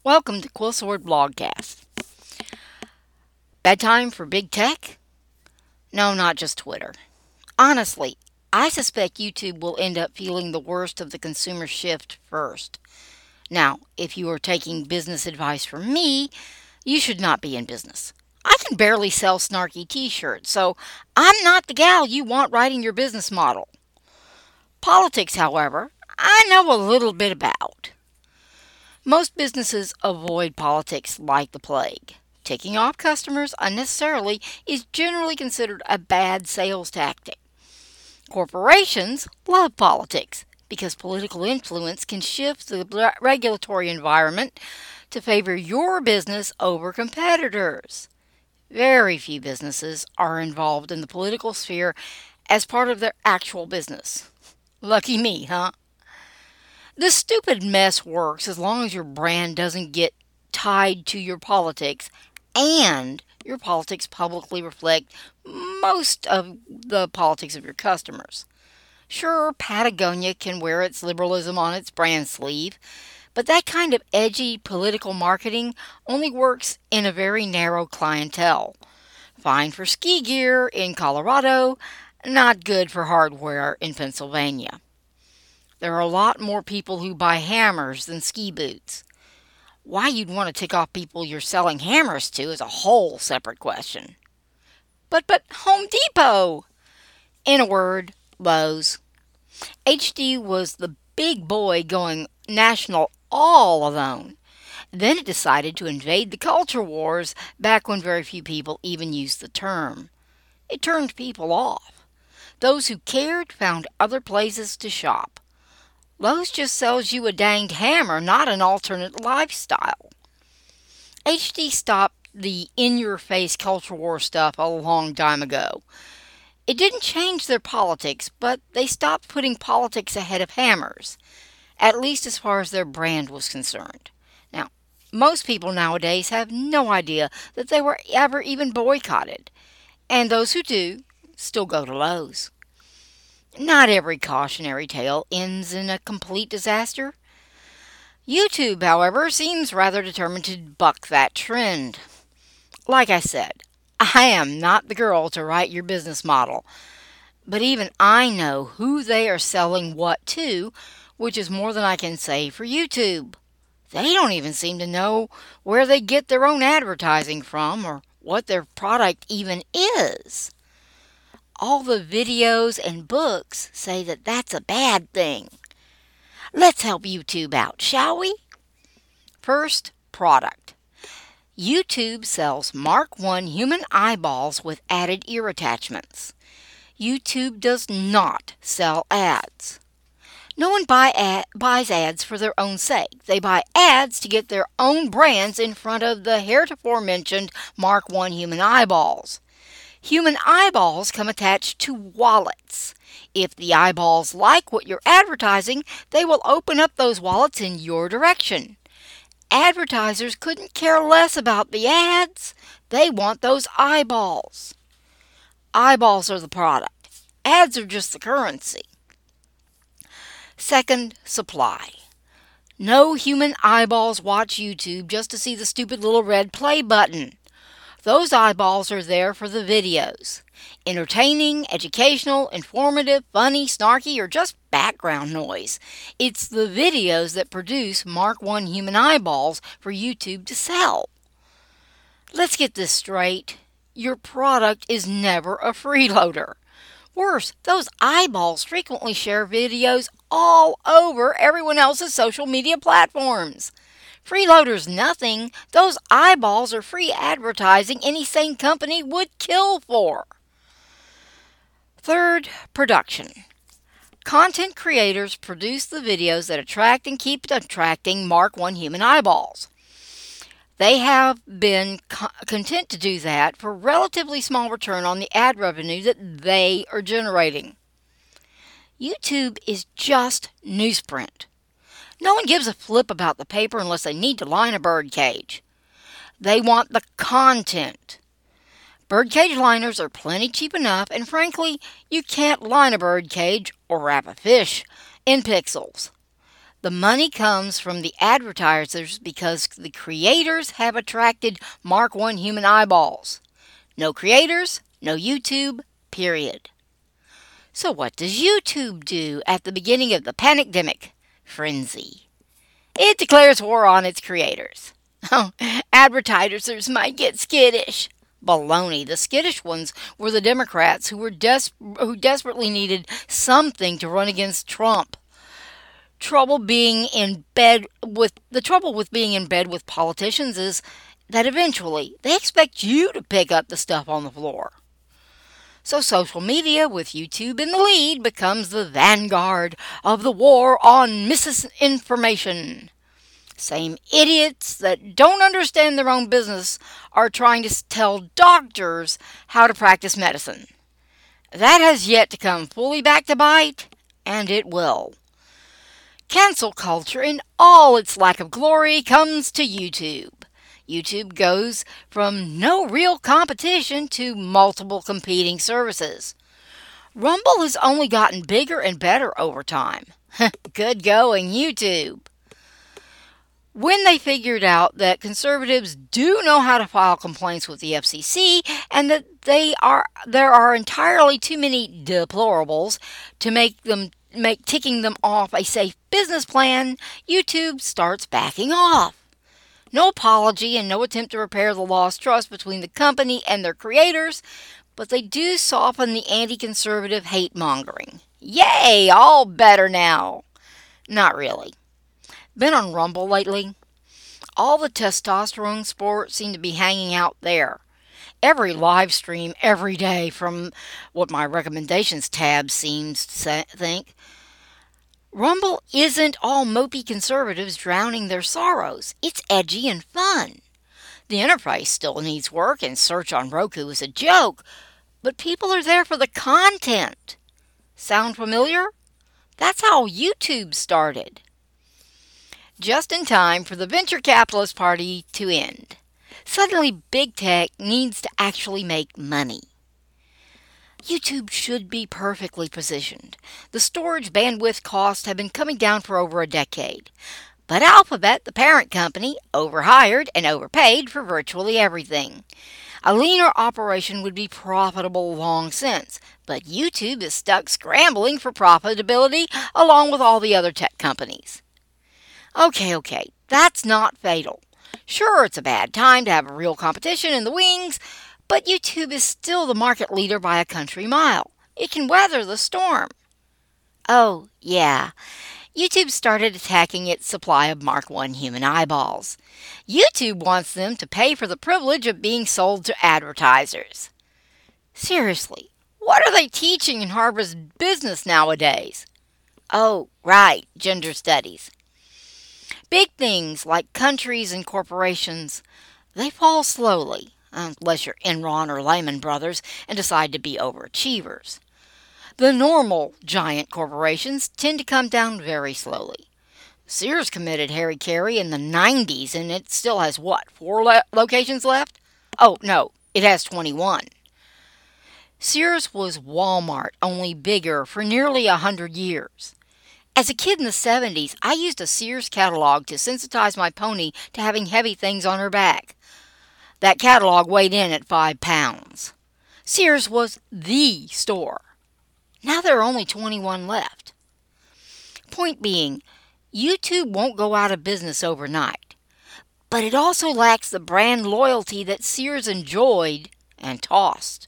Welcome to Quillsword Blogcast. Bad time for big tech? No, not just Twitter. Honestly, I suspect YouTube will end up feeling the worst of the consumer shift first. Now, if you are taking business advice from me, you should not be in business. I can barely sell snarky t-shirts, so I'm not the gal you want writing your business model. Politics, however, I know a little bit about. Most businesses avoid politics like the plague. Ticking off customers unnecessarily is generally considered a bad sales tactic. Corporations love politics because political influence can shift the regulatory environment to favor your business over competitors. Very few businesses are involved in the political sphere as part of their actual business. Lucky me, huh? This stupid mess works as long as your brand doesn't get tied to your politics and your politics publicly reflect most of the politics of your customers. Sure, Patagonia can wear its liberalism on its brand sleeve, but that kind of edgy political marketing only works in a very narrow clientele. Fine for ski gear in Colorado, not good for hardware in Pennsylvania. There are a lot more people who buy hammers than ski boots. Why you'd want to tick off people you're selling hammers to is a whole separate question. But Home Depot! In a word, Lowe's. HD was the big boy going national all alone. Then it decided to invade the culture wars back when very few people even used the term. It turned people off. Those who cared found other places to shop. Lowe's just sells you a danged hammer, not an alternate lifestyle. HD stopped the in-your-face culture war stuff a long time ago. It didn't change their politics, but they stopped putting politics ahead of hammers, at least as far as their brand was concerned. Now, most people nowadays have no idea that they were ever even boycotted, and those who do still go to Lowe's. Not every cautionary tale ends in a complete disaster. YouTube, however, seems rather determined to buck that trend. Like I said, I am not the girl to write your business model, but even I know who they are selling what to, which is more than I can say for YouTube. They don't even seem to know where they get their own advertising from or what their product even is. All the videos and books say that that's a bad thing. Let's help YouTube out, shall we? First, product. YouTube sells Mark I human eyeballs with added ear attachments. YouTube does not sell ads. No one buys ads for their own sake. They buy ads to get their own brands in front of the heretofore mentioned Mark I human eyeballs. Human eyeballs come attached to wallets. If the eyeballs like what you're advertising, they will open up those wallets in your direction. Advertisers couldn't care less about the ads. They want those eyeballs. Eyeballs are the product. Ads are just the currency. Second, supply. No human eyeballs watch YouTube just to see the stupid little red play button. Those eyeballs are there for the videos. Entertaining, educational, informative, funny, snarky, or just background noise. It's the videos that produce Mark I human eyeballs for YouTube to sell. Let's get this straight. Your product is never a freeloader. Worse, those eyeballs frequently share videos all over everyone else's social media platforms. Freeloader's nothing. Those eyeballs are free advertising any sane company would kill for. Third, production. Content creators produce the videos that attract and keep attracting Mark I human eyeballs. They have been content to do that for relatively small return on the ad revenue that they are generating. YouTube is just newsprint. No one gives a flip about the paper unless they need to line a birdcage. They want the content. Birdcage liners are plenty cheap enough, and frankly, you can't line a birdcage or wrap a fish in pixels. The money comes from the advertisers because the creators have attracted Mark 1 human eyeballs. No creators, no YouTube, period. So what does YouTube do at the beginning of the pandemic frenzy? It declares war on its creators. Oh, advertisers might get skittish. Baloney. The skittish ones were the Democrats who desperately needed something to run against Trump. The trouble with being in bed with politicians is that eventually they expect you to pick up the stuff on the floor. So social media, with YouTube in the lead, becomes the vanguard of the war on misinformation. Same idiots that don't understand their own business are trying to tell doctors how to practice medicine. That has yet to come fully back to bite, and it will. Cancel culture in all its lack of glory comes to YouTube. YouTube goes from no real competition to multiple competing services. Rumble has only gotten bigger and better over time. Good going, YouTube. When they figured out that conservatives do know how to file complaints with the FCC and that there are entirely too many deplorables to make ticking them off a safe business plan, YouTube starts backing off. No apology and no attempt to repair the lost trust between the company and their creators, but they do soften the anti-conservative hate-mongering. Yay, all better now. Not really. Been on Rumble lately? All the testosterone sports seem to be hanging out there. Every live stream every day from what my recommendations tab seems to think. Rumble isn't all mopey conservatives drowning their sorrows. It's edgy and fun. The interface still needs work and search on Roku is a joke, but people are there for the content. Sound familiar? That's how YouTube started. Just in time for the venture capitalist party to end. Suddenly, big tech needs to actually make money. YouTube should be perfectly positioned. The storage bandwidth costs have been coming down for over a decade. But Alphabet, the parent company, overhired and overpaid for virtually everything. A leaner operation would be profitable long since, but YouTube is stuck scrambling for profitability along with all the other tech companies. Okay, that's not fatal. Sure, it's a bad time to have a real competition in the wings, but YouTube is still the market leader by a country mile. It can weather the storm. Oh, yeah. YouTube started attacking its supply of Mark 1 human eyeballs. YouTube wants them to pay for the privilege of being sold to advertisers. Seriously, what are they teaching in Harvard Business nowadays? Oh, right, gender studies. Big things like countries and corporations, they fall slowly, unless you're Enron or Lehman Brothers and decide to be overachievers. The normal giant corporations tend to come down very slowly. Sears committed Harry Carey in the 90s and it still has, 4 locations left? Oh, no, it has 21. Sears was Walmart, only bigger, for nearly 100 years. As a kid in the 70s, I used a Sears catalog to sensitize my pony to having heavy things on her back. That catalog weighed in at 5 pounds. Sears was the store. Now there are only 21 left. Point being, YouTube won't go out of business overnight. But it also lacks the brand loyalty that Sears enjoyed and tossed.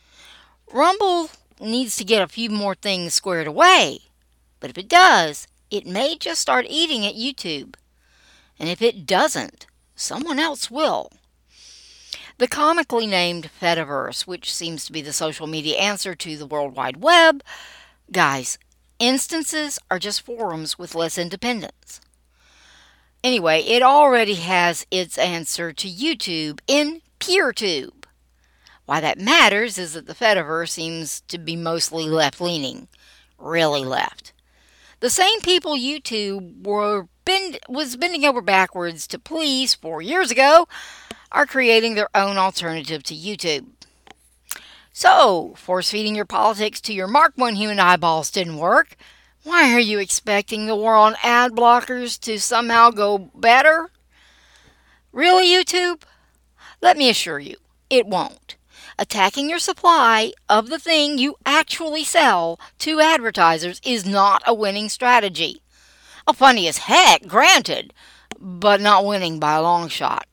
Rumble needs to get a few more things squared away. But if it does, it may just start eating at YouTube. And if it doesn't, someone else will. The comically named Fediverse, which seems to be the social media answer to the World Wide Web, guys, instances are just forums with less independence. Anyway, it already has its answer to YouTube in PeerTube. Why that matters is that the Fediverse seems to be mostly left-leaning. Really left. The same people YouTube was bending over backwards to please 4 years ago are creating their own alternative to YouTube. So, force-feeding your politics to your Mark 1 human eyeballs didn't work. Why are you expecting the war on ad blockers to somehow go better? Really, YouTube? Let me assure you, it won't. Attacking your supply of the thing you actually sell to advertisers is not a winning strategy. Funny as heck, granted, but not winning by a long shot.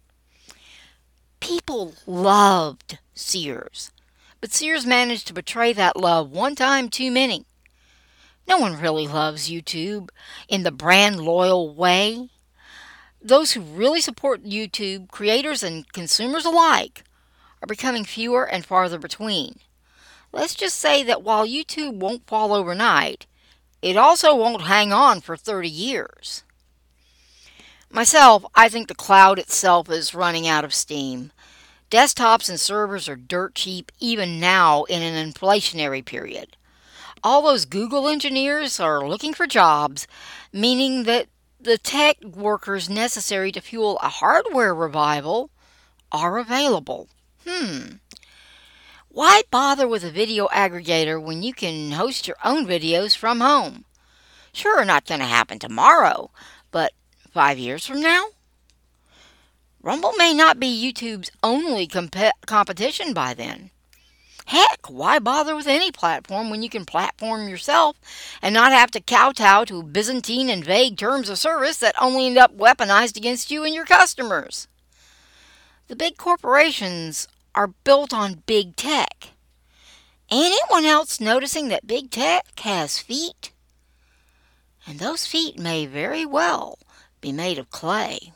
People loved Sears, but Sears managed to betray that love one time too many. No one really loves YouTube in the brand loyal way. Those who really support YouTube, creators and consumers alike, are becoming fewer and farther between. Let's just say that while YouTube won't fall overnight, it also won't hang on for 30 years. Myself, I think the cloud itself is running out of steam. Desktops and servers are dirt cheap even now in an inflationary period. All those Google engineers are looking for jobs, meaning that the tech workers necessary to fuel a hardware revival are available. Why bother with a video aggregator when you can host your own videos from home? Sure, not going to happen tomorrow, but 5 years from now? Rumble may not be YouTube's only competition by then. Heck, why bother with any platform when you can platform yourself and not have to kowtow to Byzantine and vague terms of service that only end up weaponized against you and your customers? The big corporations are built on big tech. Anyone else noticing that big tech has feet? And those feet may very well be made of clay.